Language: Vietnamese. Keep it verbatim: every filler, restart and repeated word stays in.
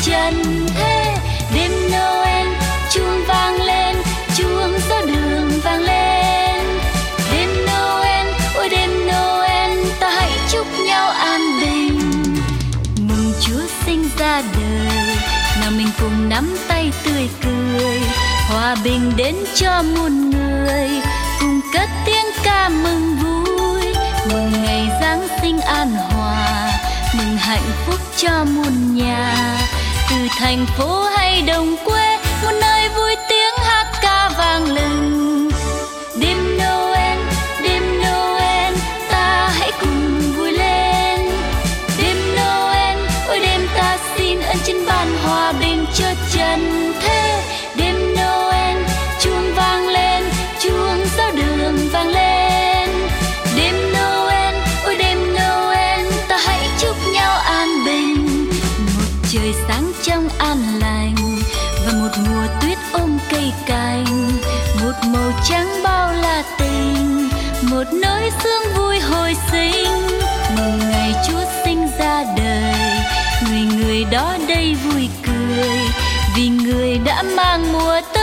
trần thế. Đêm Noel chuông vang lên, chuông gió đường vang lên. Đêm Noel, ôi đêm Noel, ta hãy chúc nhau an bình. Mừng Chúa sinh ra đời, nào mình cùng nắm tay tươi cười. Hòa bình đến cho muôn người, cùng cất tiếng ca mừng vui. Mừng ngày Giáng sinh an hòa, mừng hạnh phúc cho muôn nhà. Từ thành phố hay đồng quê, một nơi vui tiếng hát ca vang lừng. Đêm Noel, đêm Noel, ta hãy cùng vui lên. Đêm Noel, ôi đêm ta xin ơn trên ban hòa bình cho trần thế. Đêm Noel chuông vang lên, chuông gió đường vang lên. Đêm Noel, ôi đêm Noel, ta hãy chúc nhau an bình. Một trời sáng trong an lành, và một mùa tuyết ôm cây cành. Một màu trắng bao la tình, một nỗi sương vui hồi sinh. Mừng ngày Chúa sinh ra đời, người người đó đây vui cười, vì người đã mang mùa tới.